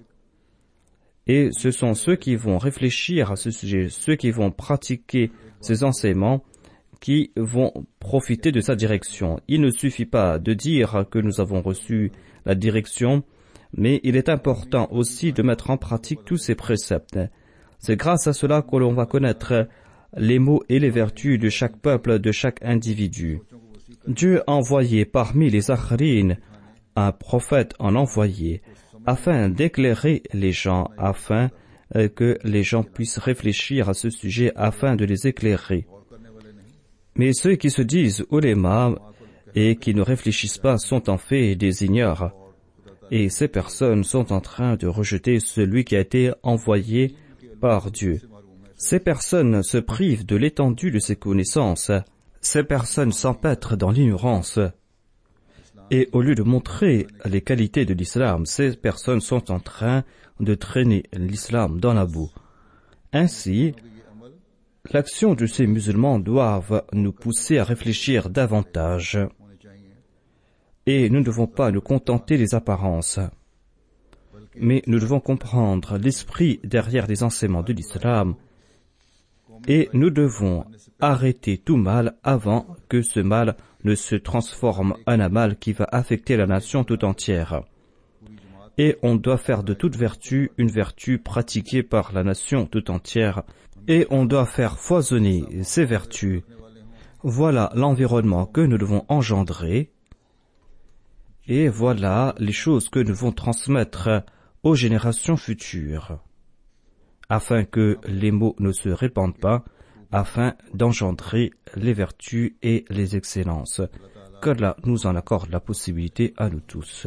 et ce sont ceux qui vont réfléchir à ce sujet, ceux qui vont pratiquer ces enseignements, qui vont profiter de sa direction. Il ne suffit pas de dire que nous avons reçu la direction, mais il est important aussi de mettre en pratique tous ces préceptes. C'est grâce à cela que l'on va connaître les mots et les vertus de chaque peuple, de chaque individu. Dieu a envoyé parmi les Akharines un prophète en envoyé, afin d'éclairer les gens, afin que les gens puissent réfléchir à ce sujet, afin de les éclairer. Mais ceux qui se disent ulémas et qui ne réfléchissent pas sont en fait des ignorants. Et ces personnes sont en train de rejeter celui qui a été envoyé par Dieu. Ces personnes se privent de l'étendue de ses connaissances. Ces personnes s'empêtrent dans l'ignorance. Et au lieu de montrer les qualités de l'islam, ces personnes sont en train de traîner l'islam dans la boue. Ainsi, l'action de ces musulmans doit nous pousser à réfléchir davantage. Et nous ne devons pas nous contenter des apparences. Mais nous devons comprendre l'esprit derrière les enseignements de l'islam. Et nous devons arrêter tout mal avant que ce mal ne se transforme en un mal qui va affecter la nation tout entière. Et on doit faire de toute vertu une vertu pratiquée par la nation tout entière. Et on doit faire foisonner ces vertus. Voilà l'environnement que nous devons engendrer. Et voilà les choses que nous devons transmettre aux générations futures, afin que les maux ne se répandent pas, afin d'engendrer les vertus et les excellences. Qu'Allah nous en accorde la possibilité à nous tous.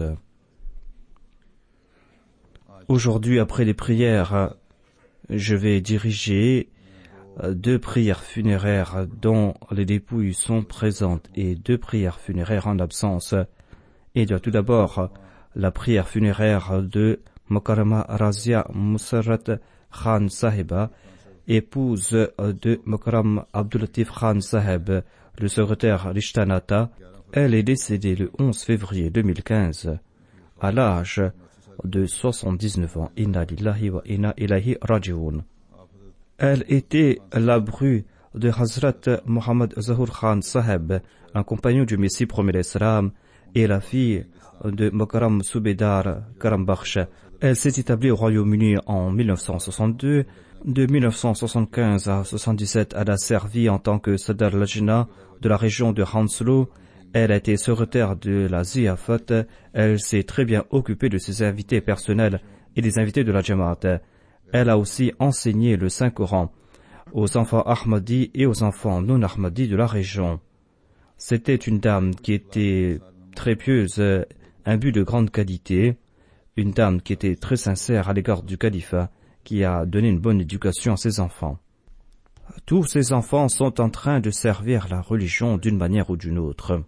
Aujourd'hui, après les prières, je vais diriger 2 prières funéraires dont les dépouilles sont présentes et 2 prières funéraires en absence. Et tout d'abord, la prière funéraire de Mokarama Razia Musarrat Khan Sahiba, épouse de Mokaram Abdulatif Khan Saheb, le secrétaire Rishtanata. Elle est décédée le 11 février 2015, à l'âge de 79 ans. Inna lillahi wa inna ilayhi raji'un. Elle était la bru de Hazrat Mohammad Zahur Khan Saheb, un compagnon du Messie promis l'Islam, et la fille de Mokaram Subedar Karambakhsh. Elle s'est établie au Royaume-Uni en 1962. De 1975 à 1977, elle a servi en tant que Sadar Lajna de la région de Hounslow. Elle a été secrétaire de la Ziyafat. Elle s'est très bien occupée de ses invités personnels et des invités de la Jamaat. Elle a aussi enseigné le Saint-Coran aux enfants Ahmadis et aux enfants non-Ahmadis de la région. C'était une dame qui était très pieuse, imbue de grande qualité, une dame qui était très sincère à l'égard du califat, qui a donné une bonne éducation à ses enfants. Tous ces enfants sont en train de servir la religion d'une manière ou d'une autre.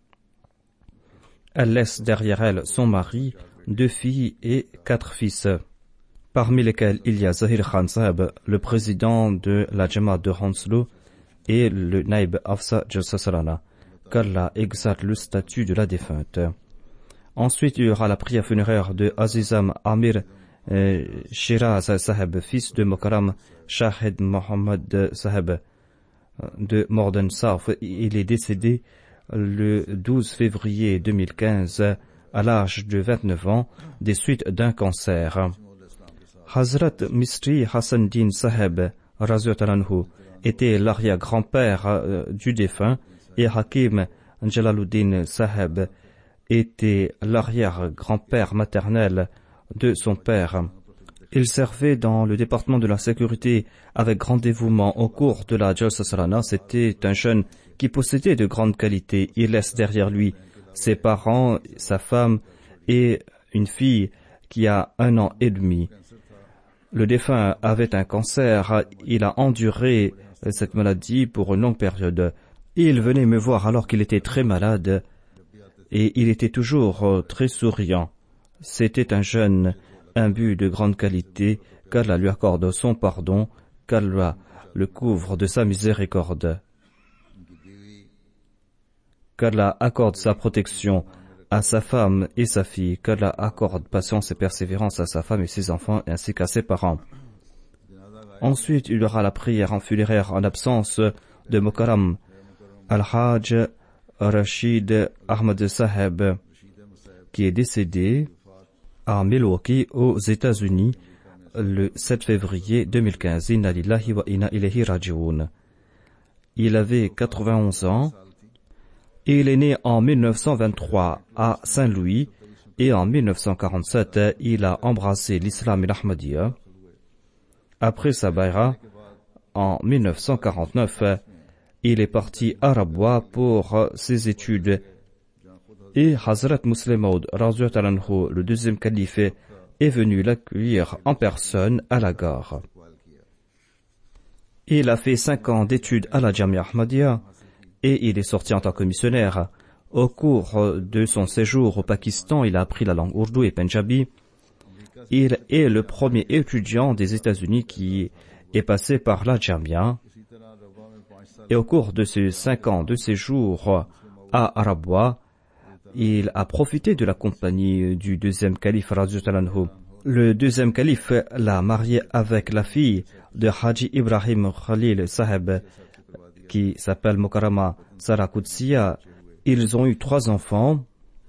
Elle laisse derrière elle son mari, 2 filles et 4 fils, parmi lesquels il y a Zahir Khan Saheb, le président de la Jamaat de Hounslow, et le Naïb Afsa Jalsasalana. Qu'Allah exalte le statut de la défunte. Ensuite, il y aura la prière funéraire de Azizam Amir Shiraz Saheb, fils de Mokaram Shahid Mohammad Saheb de Morden Saf. Il est décédé le 12 février 2015 à l'âge de 29 ans des suites d'un cancer. Hazrat Misri Hassan Din Saheb Raziotalanhu était l'arrière-grand-père du défunt et Hakim Jalaluddin Saheb était l'arrière-grand-père maternel de son père. Il servait dans le département de la sécurité avec grand dévouement. Au cours de la Jalsa Salana, c'était un jeune qui possédait de grandes qualités. Il laisse derrière lui ses parents, sa femme et une fille qui a 1 an et demi. Le défunt avait un cancer. Il a enduré cette maladie pour une longue période. Il venait me voir alors qu'il était très malade et il était toujours très souriant. C'était un jeune imbu de grande qualité, qu'Allah lui accorde son pardon, qu'Allah le couvre de sa miséricorde, qu'Allah accorde sa protection à sa femme et sa fille, qu'Allah accorde patience et persévérance à sa femme et ses enfants ainsi qu'à ses parents. Ensuite, il y aura la prière en funéraire en absence de Mukarram Al-Hajj Rashid Ahmad Saheb, qui est décédé à Milwaukee, aux États-Unis, le 7 février 2015. Inna lillahi wa inna ilayhi raji'un. Il avait 91 ans et il est né en 1923 à Saint-Louis et en 1947, il a embrassé l'islam et l'Ahmadiyya. Après sa bayra, en 1949, il est parti à Rabwa pour ses études. Et Hazrat Muslim Maud, le deuxième calife, est venu l'accueillir en personne à la gare. Il a fait 5 ans d'études à la Jamia Ahmadiyya et il est sorti en tant que missionnaire. Au cours de son séjour au Pakistan, il a appris la langue ourdou et punjabi. Il est le premier étudiant des États-Unis qui est passé par la Jamia. Et au cours de ces 5 ans de séjour à Rabwa, il a profité de la compagnie du deuxième calife radhiyallahu anhu. Le deuxième calife l'a marié avec la fille de Haji Ibrahim Khalil Saheb, qui s'appelle Mukarrama Sara Qudsiya. Ils ont eu 3 enfants.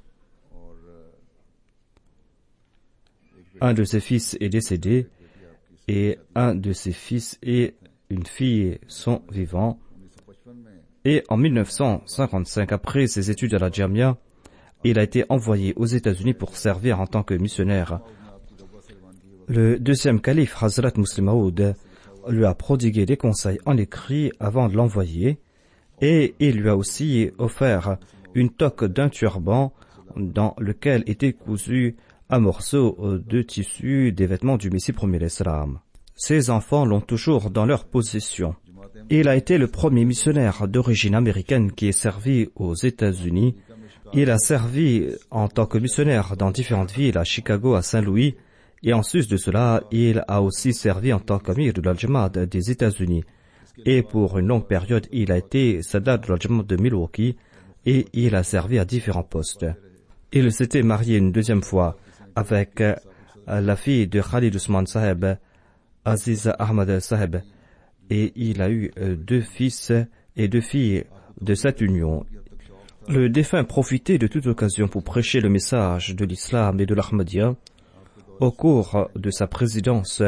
Un de ses fils est décédé et un de ses fils et une fille sont vivants. Et en 1955, après ses études à la Jamia, il a été envoyé aux États-Unis pour servir en tant que missionnaire. Le deuxième calife, Hazrat Muslim Maud, lui a prodigué des conseils en écrit avant de l'envoyer et il lui a aussi offert une toque d'un turban dans lequel était cousu un morceau de tissu des vêtements du Messie premier l'Islam. Ses enfants l'ont toujours dans leur possession. Il a été le premier missionnaire d'origine américaine qui est servi aux États-Unis. Il a servi en tant que missionnaire dans différentes villes, à Chicago, à Saint-Louis, et en sus de cela, il a aussi servi en tant qu'amir de l'Al-Jamaat des États-Unis. Et pour une longue période, il a été Sadat de l'Al-Jamaat de Milwaukee, et il a servi à différents postes. Il s'était marié une deuxième fois avec la fille de Khalid Usman Saheb, Aziza Ahmad Saheb, et il a eu 2 fils et 2 filles de cette union. Le défunt profitait de toute occasion pour prêcher le message de l'islam et de l'Ahmadiyya. Au cours de sa présidence,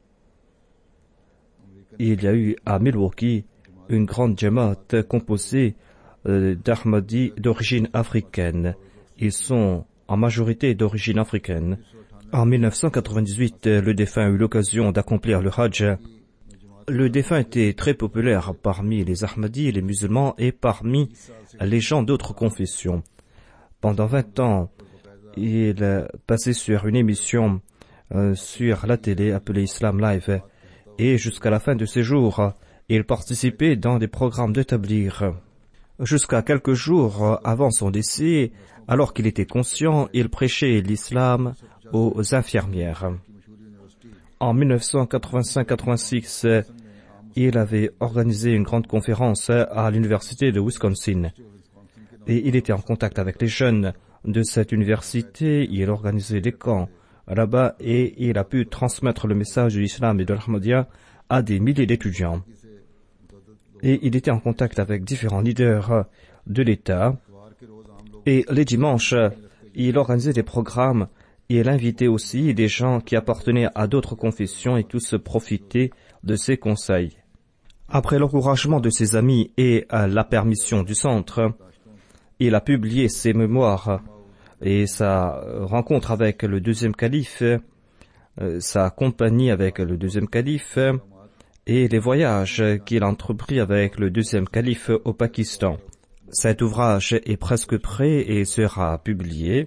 il y a eu à Milwaukee une grande jamaat composée d'Ahmadis d'origine africaine. Ils sont en majorité d'origine africaine. En 1998, le défunt a eu l'occasion d'accomplir le Hajj. Le défunt était très populaire parmi les Ahmadis, les musulmans et parmi les gens d'autres confessions. Pendant 20 ans, il passait sur une émission sur la télé appelée Islam Live et jusqu'à la fin de ses jours, il participait dans des programmes de tabligh. Jusqu'à quelques jours avant son décès, alors qu'il était conscient, il prêchait l'islam aux infirmières. En 1985-86, il avait organisé une grande conférence à l'université de Wisconsin. Et il était en contact avec les jeunes de cette université. Il organisait des camps là-bas et il a pu transmettre le message de l'islam et de l'Ahmadiyya à des milliers d'étudiants. Et il était en contact avec différents leaders de l'État. Et les dimanches, il organisait des programmes et il invitait aussi des gens qui appartenaient à d'autres confessions et tous profitaient de ses conseils. Après l'encouragement de ses amis et la permission du centre, il a publié ses mémoires et sa rencontre avec le deuxième calife sa compagnie avec le deuxième calife et les voyages qu'il a entrepris avec le deuxième calife au Pakistan. Cet ouvrage est presque prêt et sera publié.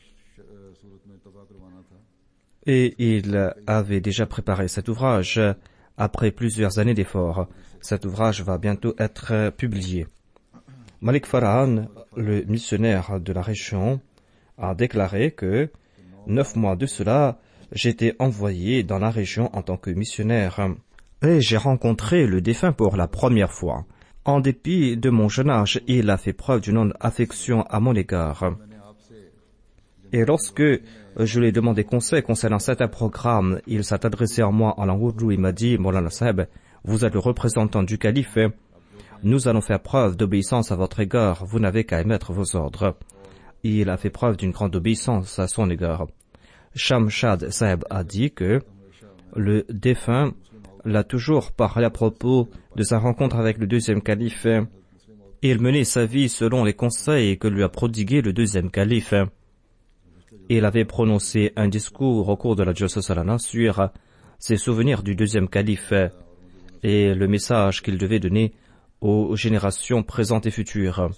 Et il avait déjà préparé cet ouvrage après plusieurs années d'efforts. Cet ouvrage va bientôt être publié. Malik Farhan, le missionnaire de la région, a déclaré que 9 mois de cela, j'étais envoyé dans la région en tant que missionnaire et j'ai rencontré le défunt pour la première fois. En dépit de mon jeune âge, il a fait preuve d'une affection à mon égard. Et lorsque je lui ai demandé conseil concernant certains programmes, il s'est adressé à moi en langue ourdou et m'a dit « Maulana Saheb, vous êtes le représentant du calife. Nous allons faire preuve d'obéissance à votre égard. Vous n'avez qu'à émettre vos ordres. » Il a fait preuve d'une grande obéissance à son égard. Shamshad Saheb a dit que le défunt l'a toujours parlé à propos de sa rencontre avec le deuxième calife. Il menait sa vie selon les conseils que lui a prodigués le deuxième calife. Il avait prononcé un discours au cours de la Jalsa Salana sur ses souvenirs du deuxième calife et le message qu'il devait donner aux générations présentes et futures.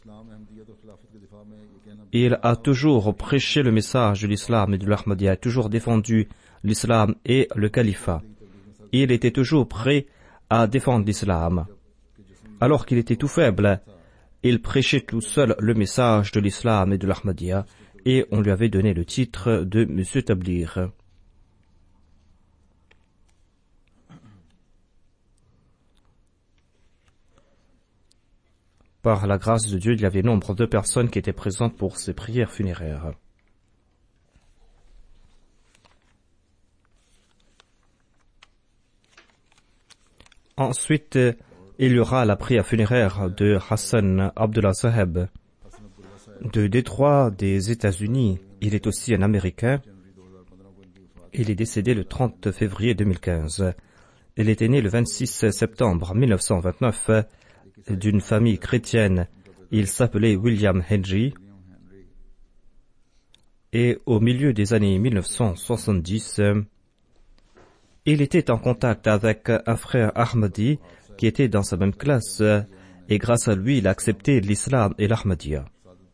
Il a toujours prêché le message de l'islam et de l'Ahmadiyya, a toujours défendu l'islam et le califat. Il était toujours prêt à défendre l'islam. Alors qu'il était tout faible, il prêchait tout seul le message de l'islam et de l'Ahmadiyya, et on lui avait donné le titre de Monsieur Tablir. Par la grâce de Dieu, il y avait nombre de personnes qui étaient présentes pour ces prières funéraires. Ensuite, il y aura la prière funéraire de Hassan Abdullah Saheb de Détroit des États-Unis. Il est aussi un Américain. Il est décédé le 30 février 2015. Il était né le 26 septembre 1929 d'une famille chrétienne. Il s'appelait William Henry. Et au milieu des années 1970, il était en contact avec un frère Ahmadi qui était dans sa même classe et grâce à lui, il a accepté l'islam et l'Ahmadiyya.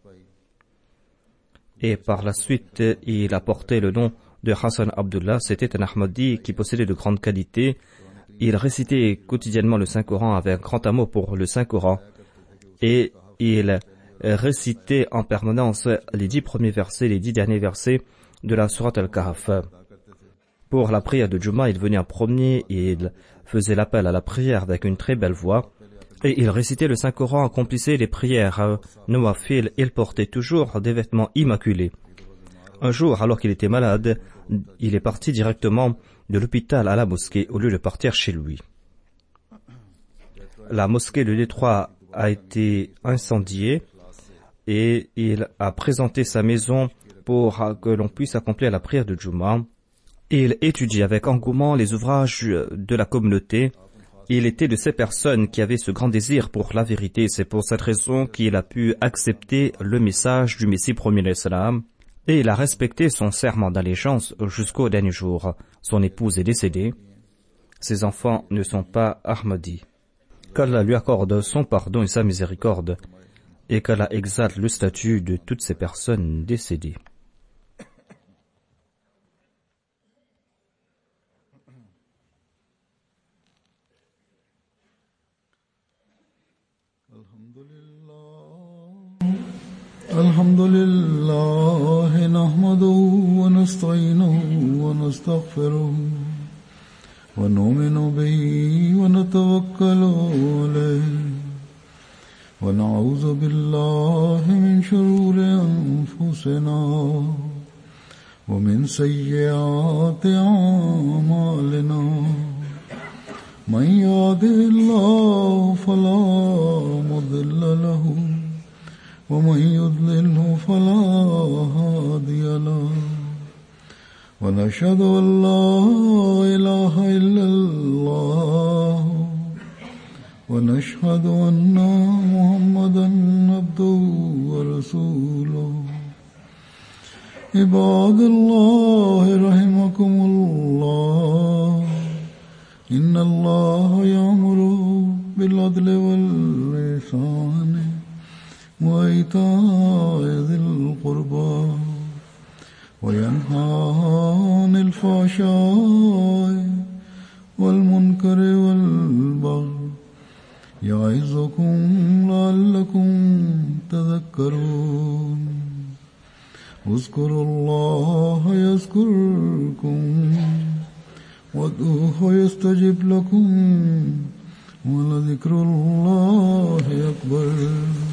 Et par la suite, il a porté le nom de Hassan Abdullah. C'était un Ahmadi qui possédait de grandes qualités. Il récitait quotidiennement le Saint-Coran avec un grand amour pour le Saint-Coran. Et il récitait en permanence les 10 premiers versets, les 10 derniers versets de la Sourate Al-Kahf. Pour la prière de Juma, il venait en premier et il faisait l'appel à la prière avec une très belle voix. Et il récitait le Saint-Coran, accomplissait les prières Nawafil. Il portait toujours des vêtements immaculés. Un jour, alors qu'il était malade, il est parti directement de l'hôpital à la mosquée au lieu de partir chez lui. La mosquée de Détroit a été incendiée et il a présenté sa maison pour que l'on puisse accomplir la prière de Juma. Il étudie avec engouement les ouvrages de la communauté. Il était de ces personnes qui avaient ce grand désir pour la vérité. C'est pour cette raison qu'il a pu accepter le message du Messie premier l'Islam et il a respecté son serment d'allégeance jusqu'au dernier jour. Son épouse est décédée. Ses enfants ne sont pas Ahmadis. Qu'Allah lui accorde son pardon et sa miséricorde et qu'Allah exalte le statut de toutes ces personnes décédées. الحمد لله نحمده ونستعينه ونستغفره ونؤمن به ونتوكل عليه ونعوذ بالله من شرور أنفسنا ومن سيئات أعمالنا من يهده الله فلا مضل له ومن يضلله فلا هادي له ونشهد أن لا إله إلا الله ونشهد أن محمدا عبده ورسوله عباد الله رحمكم الله إن الله يأمر بالعدل والإحسان وإيتاء ذي القربى وينهى عن الفحشاء والمنكر والبغي يعظكم لعلكم تذكرون اذكروا الله يذكركم وادعوه يستجب لكم ولذكر الله أكبر.